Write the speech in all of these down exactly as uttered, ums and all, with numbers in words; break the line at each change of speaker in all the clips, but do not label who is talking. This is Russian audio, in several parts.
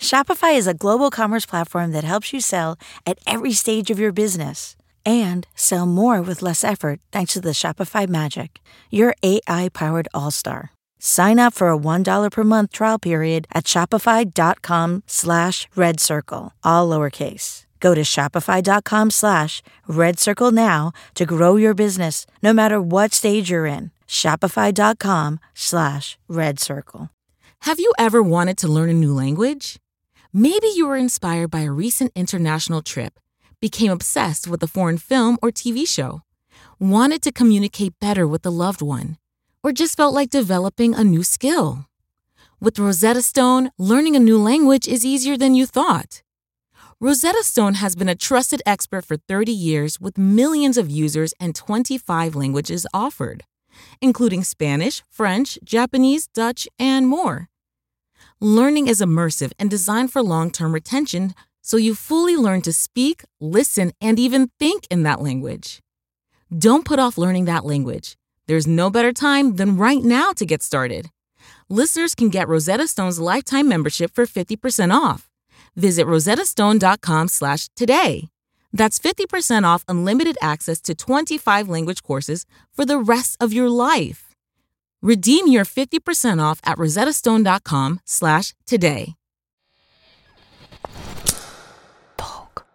Shopify is a global commerce platform that helps you sell at every stage of your business and sell more with less effort thanks to the Shopify Magic, your A I-powered all-star. Sign up for a one dollar per month trial period at shopify.com slash red circle, all lowercase. Go to shopify.com slash red circle now to grow your business no matter what stage you're in. Shopify.com slash red circle.
Have you ever wanted to learn a new language? Maybe you were inspired by a recent international trip, became obsessed with a foreign film or T V show, wanted to communicate better with a loved one, or just felt like developing a new skill. With Rosetta Stone, learning a new language is easier than you thought. Rosetta Stone has been a trusted expert for thirty years with millions of users and twenty-five languages offered, including Spanish, French, Japanese, Dutch, and more. Learning is immersive and designed for long-term retention, so you fully learn to speak, listen, and even think in that language. Don't put off learning that language. There's no better time than right now to get started. Listeners can get Rosetta Stone's lifetime membership for fifty percent off. Visit rosettastone.com slash today. That's fifty percent off unlimited access to twenty-five language courses for the rest of your life. Redeem your fifty percent off at rosettastone.com slash today.
Talk.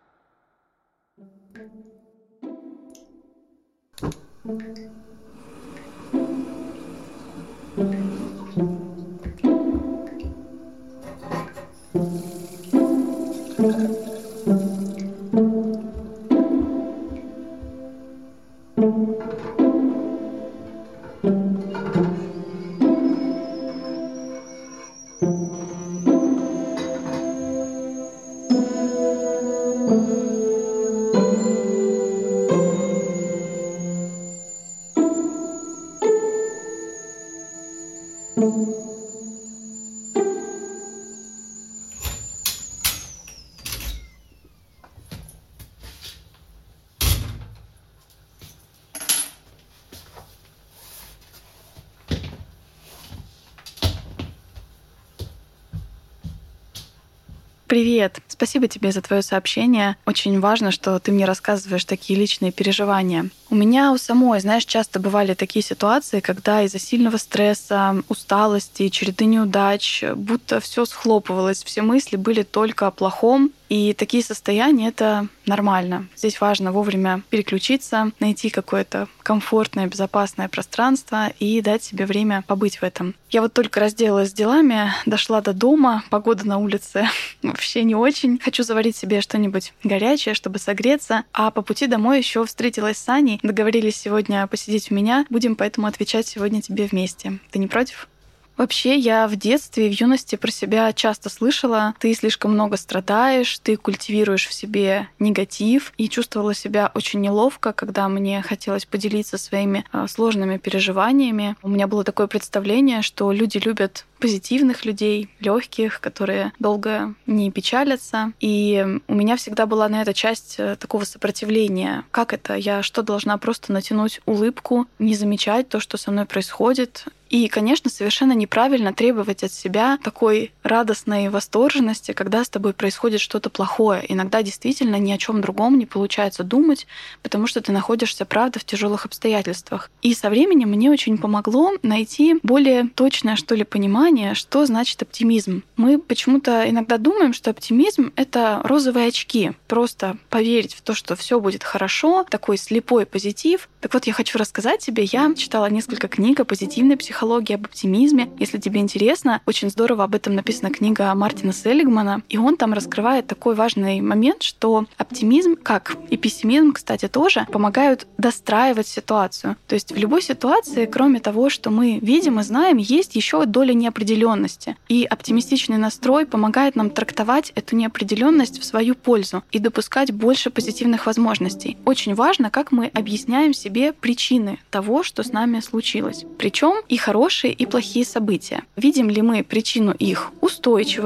Привет! Спасибо тебе за твое сообщение. Очень важно, что ты мне рассказываешь такие личные переживания. У меня у самой, знаешь, часто бывали такие ситуации, когда из-за сильного стресса, усталости, череды неудач, будто все схлопывалось, все мысли были только о плохом. И такие состояния — это нормально. Здесь важно вовремя переключиться, найти какое-то комфортное, безопасное пространство и дать себе время побыть в этом. Я вот только разделалась с делами, дошла до дома, погода на улице вообще не очень. Хочу заварить себе что-нибудь горячее, чтобы согреться. А по пути домой еще встретилась с Аней. Договорились сегодня посидеть у меня. Будем поэтому отвечать сегодня тебе вместе. Ты не против? Вообще, я в детстве и в юности про себя часто слышала: ты слишком много страдаешь, ты культивируешь в себе негатив, и чувствовала себя очень неловко, когда мне хотелось поделиться своими сложными переживаниями. У меня было такое представление, что люди любят позитивных людей, легких, которые долго не печалятся. И у меня всегда была на это часть такого сопротивления. Как это? Я что, должна просто натянуть улыбку, не замечать то, что со мной происходит? И, конечно, совершенно неправильно требовать от себя такой радостной восторженности, когда с тобой происходит что-то плохое. Иногда действительно ни о чем другом не получается думать, потому что ты находишься, правда, в тяжелых обстоятельствах. И со временем мне очень помогло найти более точное, что ли, понимание, что значит оптимизм. Мы почему-то иногда думаем, что оптимизм — это розовые очки. Просто поверить в то, что все будет хорошо, такой слепой позитив. Так вот, я хочу рассказать тебе, я читала несколько книг о позитивной психологии, об оптимизме. Если тебе интересно, очень здорово об этом написана книга Мартина Селигмана, и он там раскрывает такой важный момент, что оптимизм, как и пессимизм, кстати, тоже помогают достраивать ситуацию. То есть в любой ситуации, кроме того, что мы видим и знаем, есть еще доля неопределенности. И оптимистичный настрой помогает нам трактовать эту неопределенность в свою пользу и допускать больше позитивных возможностей. Очень важно, как мы объясняем себе причины того, что с нами случилось. Причем и хорошие, и плохие события. Видим ли мы причину их устойчивой,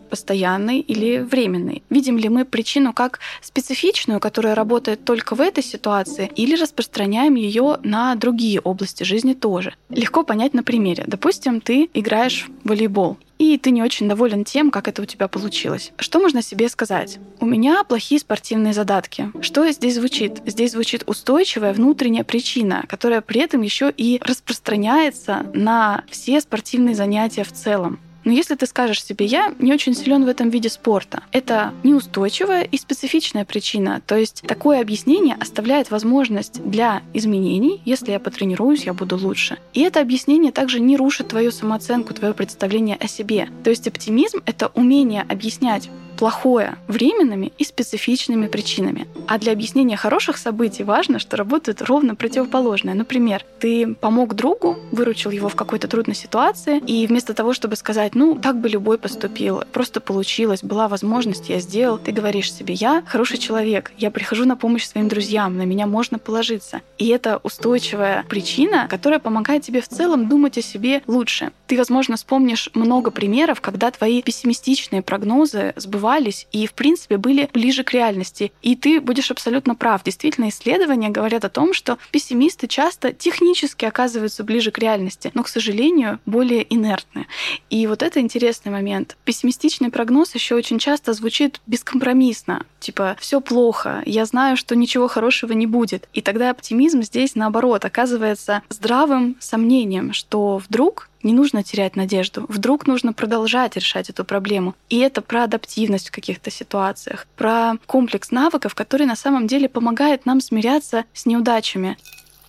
постоянной или временной? Видим ли мы причину как специфичную, которая работает только в этой ситуации, или распространяем ее на другие области жизни тоже? Легко понять на примере. Допустим, ты играешь в волейбол, и ты не очень доволен тем, как это у тебя получилось. Что можно себе сказать? У меня плохие спортивные задатки. Что здесь звучит? Здесь звучит устойчивая внутренняя причина, которая при этом еще и распространяется на все спортивные занятия в целом. Но если ты скажешь себе, я не очень силен в этом виде спорта, это неустойчивая и специфичная причина. То есть такое объяснение оставляет возможность для изменений. Если я потренируюсь, я буду лучше. И это объяснение также не рушит твою самооценку, твое представление о себе. То есть оптимизм — это умение объяснять плохое временными и специфичными причинами. А для объяснения хороших событий важно, что работает ровно противоположное. Например, ты помог другу, выручил его в какой-то трудной ситуации, и вместо того, чтобы сказать, ну, так бы любой поступил, просто получилось, была возможность, я сделал, ты говоришь себе, я хороший человек, я прихожу на помощь своим друзьям, на меня можно положиться. И это устойчивая причина, которая помогает тебе в целом думать о себе лучше. Ты, возможно, вспомнишь много примеров, когда твои пессимистичные прогнозы сбывались и, в принципе, были ближе к реальности. И ты будешь абсолютно прав. Действительно, исследования говорят о том, что пессимисты часто технически оказываются ближе к реальности, но, к сожалению, более инертны. И вот это интересный момент. Пессимистичный прогноз еще очень часто звучит бескомпромиссно. Типа, все плохо, я знаю, что ничего хорошего не будет. И тогда оптимизм здесь, наоборот, оказывается здравым сомнением, что вдруг не нужно терять надежду, вдруг нужно продолжать решать эту проблему. И это про адаптивность в каких-то ситуациях, про комплекс навыков, который на самом деле помогает нам смиряться с неудачами.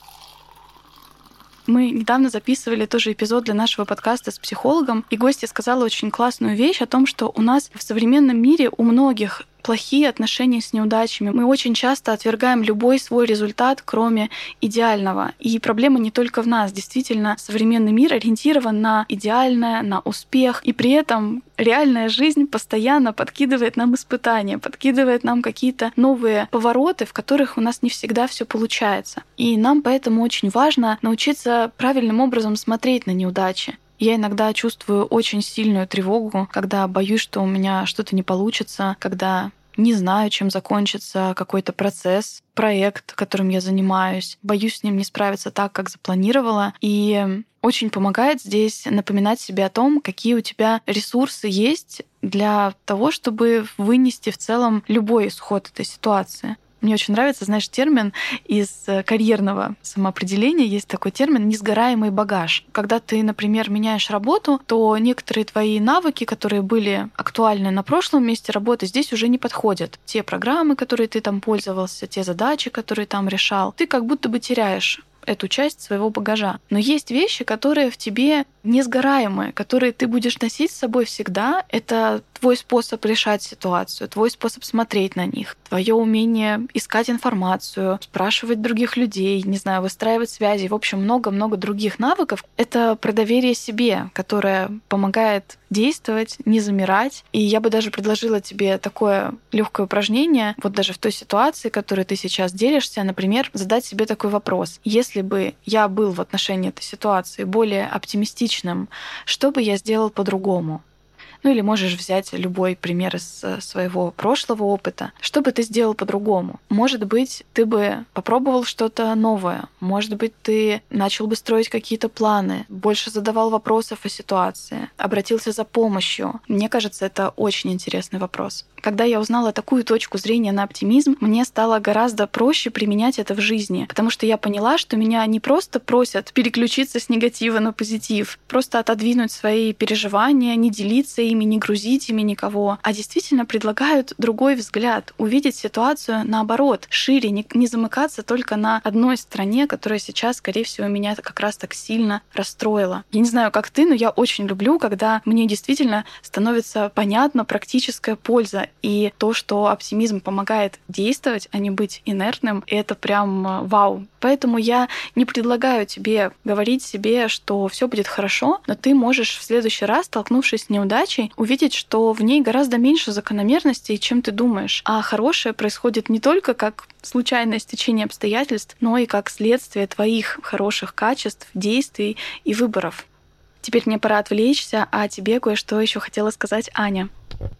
Мы недавно записывали тоже эпизод для нашего подкаста с психологом, и гостья сказала очень классную вещь о том, что у нас в современном мире у многих плохие отношения с неудачами. Мы очень часто отвергаем любой свой результат, кроме идеального. И проблема не только в нас. Действительно, современный мир ориентирован на идеальное, на успех. И при этом реальная жизнь постоянно подкидывает нам испытания, подкидывает нам какие-то новые повороты, в которых у нас не всегда все получается. И нам поэтому очень важно научиться правильным образом смотреть на неудачи. Я иногда чувствую очень сильную тревогу, когда боюсь, что у меня что-то не получится, когда не знаю, чем закончится какой-то процесс, проект, которым я занимаюсь. Боюсь с ним не справиться так, как запланировала. И очень помогает здесь напоминать себе о том, какие у тебя ресурсы есть для того, чтобы вынести в целом любой исход этой ситуации. Мне очень нравится, знаешь, термин из карьерного самоопределения. Есть такой термин «несгораемый багаж». Когда ты, например, меняешь работу, то некоторые твои навыки, которые были актуальны на прошлом месте работы, здесь уже не подходят. Те программы, которые ты там пользовался, те задачи, которые там решал, ты как будто бы теряешь эту часть своего багажа. Но есть вещи, которые в тебе несгораемые, которые ты будешь носить с собой всегда. Это твой способ решать ситуацию, твой способ смотреть на них, твое умение искать информацию, спрашивать других людей, не знаю, выстраивать связи. В общем, много-много других навыков. Это про доверие себе, которое помогает действовать, не замирать. И я бы даже предложила тебе такое легкое упражнение, вот даже в той ситуации, которой ты сейчас делишься, например, задать себе такой вопрос. Если бы я был в отношении этой ситуации более оптимистичным, что бы я сделал по-другому? Ну или можешь взять любой пример из своего прошлого опыта. Что бы ты сделал по-другому? Может быть, ты бы попробовал что-то новое. Может быть, ты начал бы строить какие-то планы, больше задавал вопросов о ситуации, обратился за помощью. Мне кажется, это очень интересный вопрос. Когда я узнала такую точку зрения на оптимизм, мне стало гораздо проще применять это в жизни, потому что я поняла, что меня не просто просят переключиться с негатива на позитив, просто отодвинуть свои переживания, не делиться ими, не грузить ими никого, а действительно предлагают другой взгляд, увидеть ситуацию наоборот, шире, не, не замыкаться только на одной стороне, которая сейчас, скорее всего, меня как раз так сильно расстроила. Я не знаю, как ты, но я очень люблю, когда мне действительно становится понятна практическая польза. И то, что оптимизм помогает действовать, а не быть инертным, это прям вау. Поэтому я не предлагаю тебе говорить себе, что все будет хорошо, но ты можешь в следующий раз, столкнувшись с неудачей, увидеть, что в ней гораздо меньше закономерностей, чем ты думаешь. А хорошее происходит не только как случайное стечение обстоятельств, но и как следствие твоих хороших качеств, действий и выборов. Теперь мне пора отвлечься, а тебе кое-что еще хотела сказать Аня.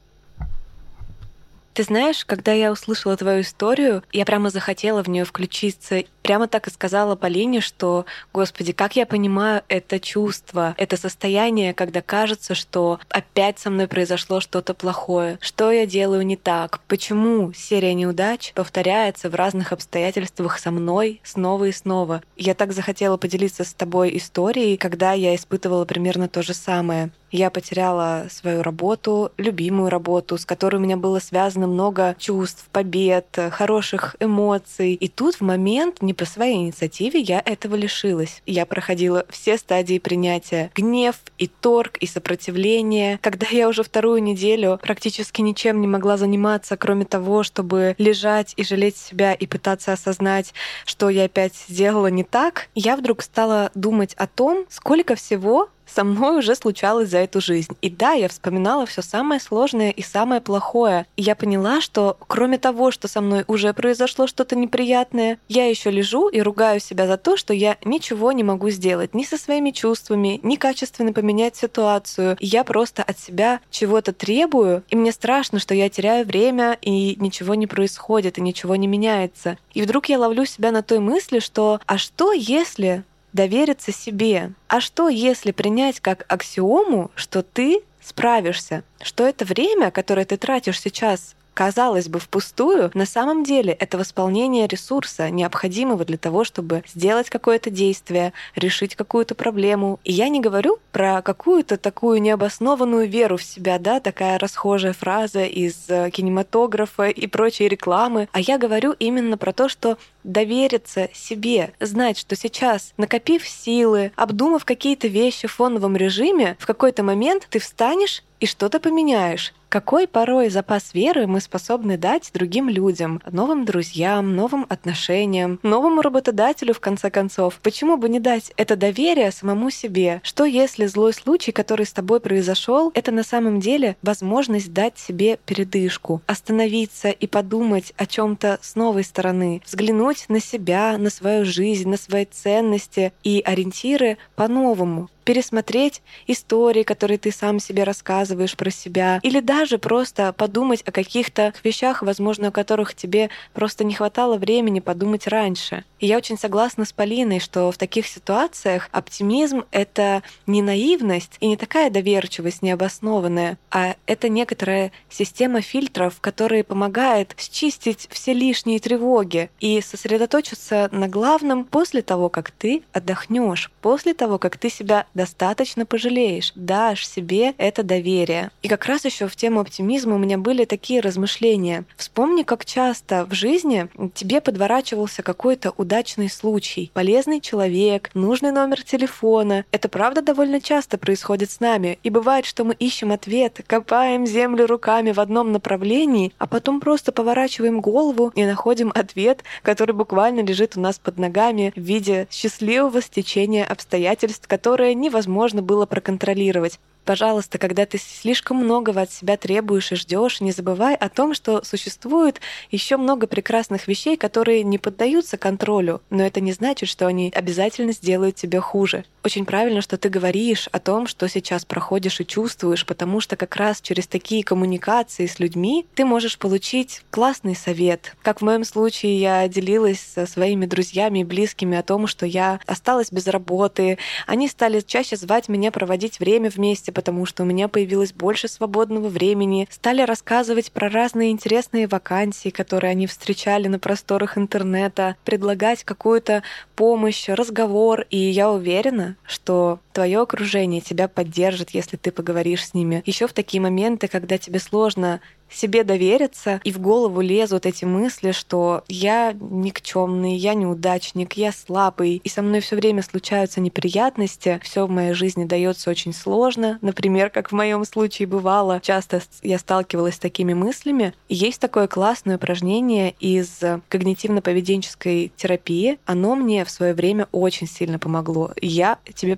Ты знаешь, когда я услышала твою историю, я прямо захотела в нее включиться. Прямо так и сказала Полине, что, Господи, как я понимаю это чувство, это состояние, когда кажется, что опять со мной произошло что-то плохое. Что я делаю не так? Почему серия неудач повторяется в разных обстоятельствах со мной снова и снова? Я так захотела поделиться с тобой историей, когда я испытывала примерно то же самое. Я потеряла свою работу, любимую работу, с которой у меня было связано много чувств, побед, хороших эмоций. И тут в момент, не по своей инициативе, я этого лишилась. Я проходила все стадии принятия. Гнев, и торг, и сопротивление. Когда я уже вторую неделю практически ничем не могла заниматься, кроме того, чтобы лежать и жалеть себя и пытаться осознать, что я опять сделала не так, я вдруг стала думать о том, сколько всего со мной уже случалось за эту жизнь. И да, я вспоминала все самое сложное и самое плохое. И я поняла, что кроме того, что со мной уже произошло что-то неприятное, я еще лежу и ругаю себя за то, что я ничего не могу сделать ни со своими чувствами, ни качественно поменять ситуацию. И я просто от себя чего-то требую, и мне страшно, что я теряю время, и ничего не происходит, и ничего не меняется. И вдруг я ловлю себя на той мысли, что «а что если довериться себе? А что, если принять как аксиому, что ты справишься? Что это время, которое ты тратишь сейчас, казалось бы, впустую, на самом деле это восполнение ресурса, необходимого для того, чтобы сделать какое-то действие, решить какую-то проблему. И я не говорю про какую-то такую необоснованную веру в себя, да, такая расхожая фраза из кинематографа и прочей рекламы, а я говорю именно про то, что довериться себе, знать, что сейчас, накопив силы, обдумав какие-то вещи в фоновом режиме, в какой-то момент ты встанешь и что-то поменяешь. Какой порой запас веры мы способны дать другим людям, новым друзьям, новым отношениям, новому работодателю, в конце концов? Почему бы не дать это доверие самому себе? Что если злой случай, который с тобой произошел, это на самом деле возможность дать себе передышку, остановиться и подумать о чем-то с новой стороны, взглянуть на себя, на свою жизнь, на свои ценности и ориентиры по-новому, пересмотреть истории, которые ты сам себе рассказываешь про себя, или даже просто подумать о каких-то вещах, возможно, о которых тебе просто не хватало времени подумать раньше. И я очень согласна с Полиной, что в таких ситуациях оптимизм — это не наивность и не такая доверчивость необоснованная, а это некоторая система фильтров, которая помогает счистить все лишние тревоги и сосредоточиться на главном после того, как ты отдохнешь, после того, как ты себя достаточно пожалеешь, дашь себе это доверие. И как раз еще в тему оптимизма у меня были такие размышления. Вспомни, как часто в жизни тебе подворачивался какой-то удачный случай, полезный человек, нужный номер телефона. Это правда довольно часто происходит с нами. И бывает, что мы ищем ответ, копаем землю руками в одном направлении, а потом просто поворачиваем голову и находим ответ, который буквально лежит у нас под ногами в виде счастливого стечения обстоятельств, которые невозможно было проконтролировать. Пожалуйста, когда ты слишком многого от себя требуешь и ждешь, не забывай о том, что существует еще много прекрасных вещей, которые не поддаются контролю, но это не значит, что они обязательно сделают тебе хуже. Очень правильно, что ты говоришь о том, что сейчас проходишь и чувствуешь, потому что как раз через такие коммуникации с людьми ты можешь получить классный совет. Как в моем случае я делилась со своими друзьями и близкими о том, что я осталась без работы. Они стали чаще звать меня проводить время вместе, потому что у меня появилось больше свободного времени. Стали рассказывать про разные интересные вакансии, которые они встречали на просторах интернета, предлагать какую-то помощь, разговор. И я уверена, что твое окружение тебя поддержит, если ты поговоришь с ними. Еще в такие моменты, когда тебе сложно себе довериться, и в голову лезут эти мысли, что я никчемный, я неудачник, я слабый, и со мной все время случаются неприятности, все в моей жизни дается очень сложно. Например, как в моем случае бывало, часто я сталкивалась с такими мыслями. И есть такое классное упражнение из когнитивно-поведенческой терапии. Оно мне в свое время очень сильно помогло. Я тебе прямо рекомендую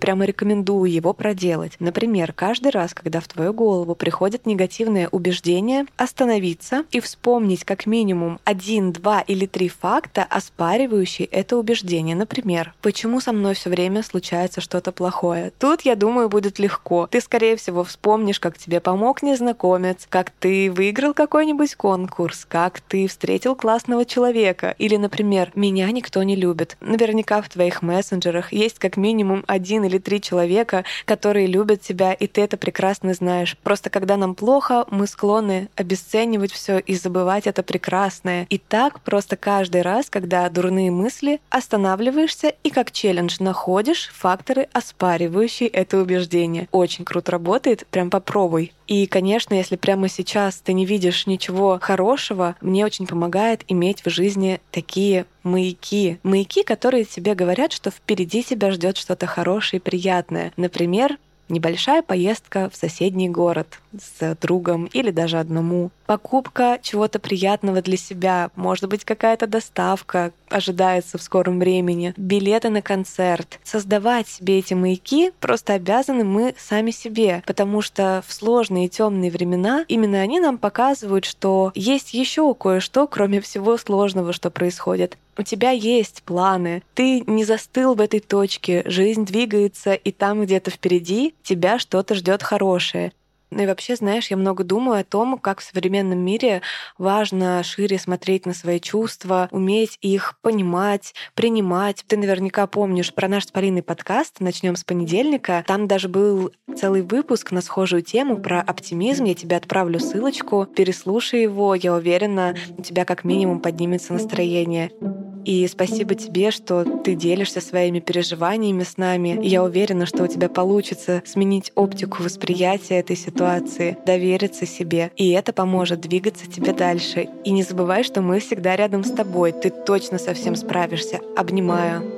рекомендую его проделать. Например, каждый раз, когда в твою голову приходит негативное убеждение, остановиться и вспомнить как минимум один, два или три факта, оспаривающие это убеждение. Например, почему со мной все время случается что-то плохое? Тут, я думаю, будет легко. Ты, скорее всего, вспомнишь, как тебе помог незнакомец, как ты выиграл какой-нибудь конкурс, как ты встретил классного человека. Или, например, меня никто не любит. Наверняка в твоих мессенджерах есть как минимум один или три человека, которые любят тебя, и ты это прекрасно знаешь. Просто когда нам плохо, мы склонны обесценивать все и забывать это прекрасное. И так просто каждый раз, когда дурные мысли, останавливаешься и как челлендж находишь факторы, оспаривающие это убеждение. Очень круто работает, прям попробуй. И, конечно, если прямо сейчас ты не видишь ничего хорошего, мне очень помогает иметь в жизни такие маяки. Маяки, которые тебе говорят, что впереди тебя ждет что-то хорошее и приятное. Например, небольшая поездка в соседний город с другом или даже одному. Покупка чего-то приятного для себя. Может быть, какая-то доставка ожидается в скором времени. Билеты на концерт. Создавать себе эти маяки просто обязаны мы сами себе, потому что в сложные и темные времена именно они нам показывают, что есть еще кое-что, кроме всего сложного, что происходит. У тебя есть планы. Ты не застыл в этой точке. Жизнь двигается, и там где-то впереди тебя что-то ждет хорошее. Ну и вообще, знаешь, я много думаю о том, как в современном мире важно шире смотреть на свои чувства, уметь их понимать, принимать. Ты наверняка помнишь про наш с Полиной подкаст «Начнем с понедельника». Там даже был целый выпуск на схожую тему про оптимизм. Я тебе отправлю ссылочку. Переслушай его. Я уверена, у тебя как минимум поднимется настроение. И спасибо тебе, что ты делишься своими переживаниями с нами. Я уверена, что у тебя получится сменить оптику восприятия этой ситуации, довериться себе. И это поможет двигаться тебе дальше. И не забывай, что мы всегда рядом с тобой. Ты точно со всем справишься. Обнимаю.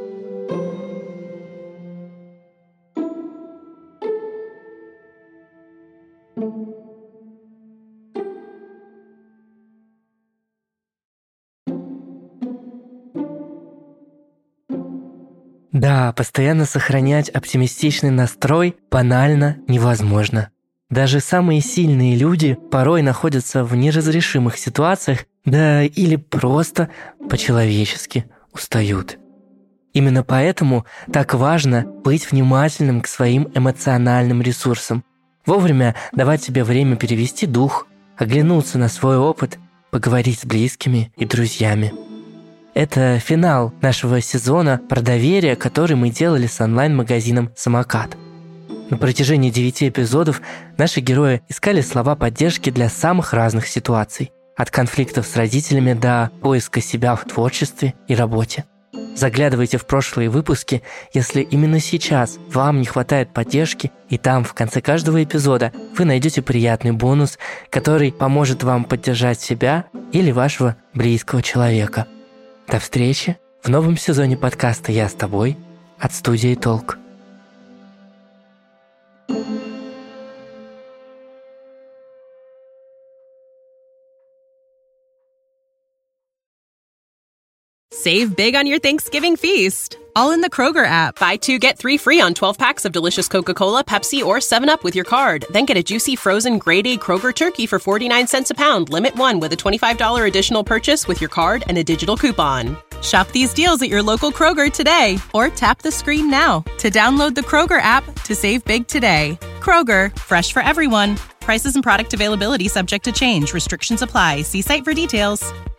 Да, постоянно сохранять оптимистичный настрой банально невозможно. Даже самые сильные люди порой находятся в неразрешимых ситуациях, да или просто по-человечески устают. Именно поэтому так важно быть внимательным к своим эмоциональным ресурсам, вовремя давать себе время перевести дух, оглянуться на свой опыт, поговорить с близкими и друзьями. Это финал нашего сезона про доверие, который мы делали с онлайн-магазином «Самокат». На протяжении девяти эпизодов наши герои искали слова поддержки для самых разных ситуаций, от конфликтов с родителями до поиска себя в творчестве и работе. Заглядывайте в прошлые выпуски, если именно сейчас вам не хватает поддержки, и там в конце каждого эпизода вы найдете приятный бонус, который поможет вам поддержать себя или вашего близкого человека. До встречи в новом сезоне подкаста «Я с тобой» от студии «Толк».
Save big on your Thanksgiving feast, all in the Kroger app. Buy two, get three free on twelve packs of delicious Coca-Cola, Pepsi, or seven up with your card. Then get a juicy frozen grade A Kroger turkey for forty-nine cents a pound. Limit one with a twenty-five dollars additional purchase with your card and a digital coupon. Shop these deals at your local Kroger today, or tap the screen now to download the Kroger app to save big today. Kroger, fresh for everyone. Prices and product availability subject to change. Restrictions apply. See site for details.